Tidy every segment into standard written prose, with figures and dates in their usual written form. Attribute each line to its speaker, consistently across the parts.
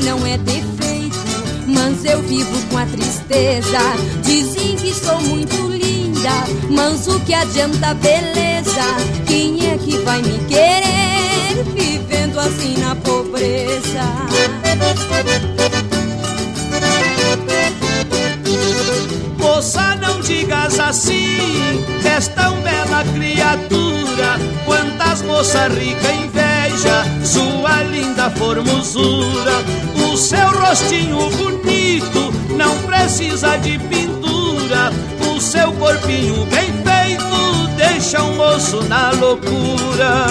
Speaker 1: não é defeito, mas eu vivo com a tristeza. Dizem que sou muito linda, mas o que adianta a beleza? Quem é que vai me querer vivendo assim na pobreza?
Speaker 2: Moça, não digas assim, és tão bela criatura. Quantas moças ricas inveja sua linda formosura. O seu rostinho bonito não precisa de pintura. O seu corpinho bem feito deixa um moço na loucura.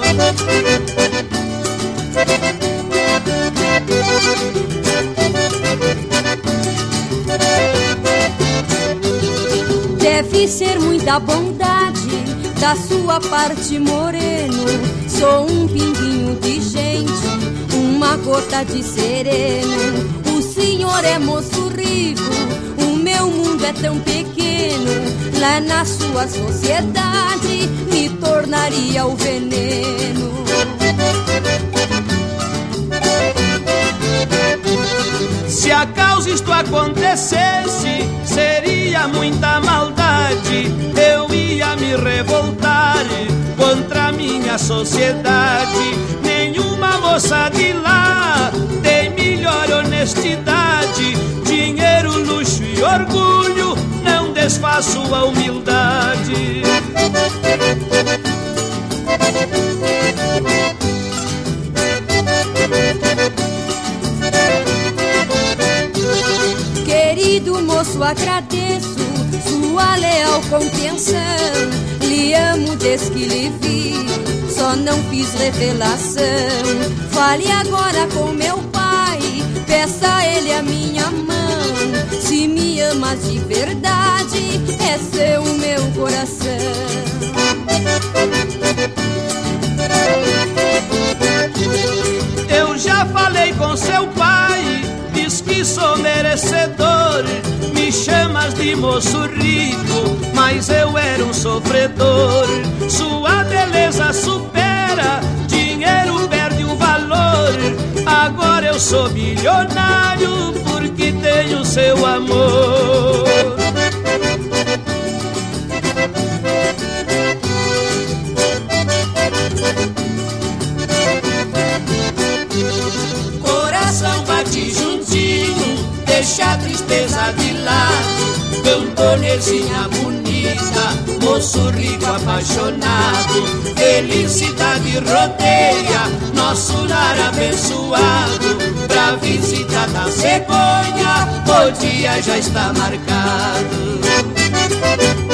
Speaker 1: Deve ser muita bondade da sua parte, moreno. Sou um pinguinho de gente, uma gota de sereno. O senhor é moço rico, o meu mundo é tão pequeno. Lá na sua sociedade me tornaria o veneno.
Speaker 2: Se a causa isto acontecesse, seria muita maldade. Eu ia me revoltar contra a minha sociedade. Nenhuma moça de lá tem melhor honestidade. Dinheiro, luxo e orgulho não desfaço a humildade.
Speaker 1: Querido moço, agradeço sua leal compreensão. Lhe amo desde que lhe vi, só não fiz revelação. Fale agora com meu pai, peça a ele a minha mão. Se me amas de verdade, é seu o meu coração.
Speaker 2: Eu já falei com seu pai, diz que sou merecedor. Me chamas de moço rico, mas eu era um sofredor. Sua beleza supera, dinheiro perde o valor. Agora eu sou milionário porque tenho seu amor. Coração bate juntinho, deixa a tristeza de lado. Cantonezinha bonita, moço rico apaixonado. Felicidade rodeia nosso lar abençoado. Pra visita da cegonha, o dia já está marcado.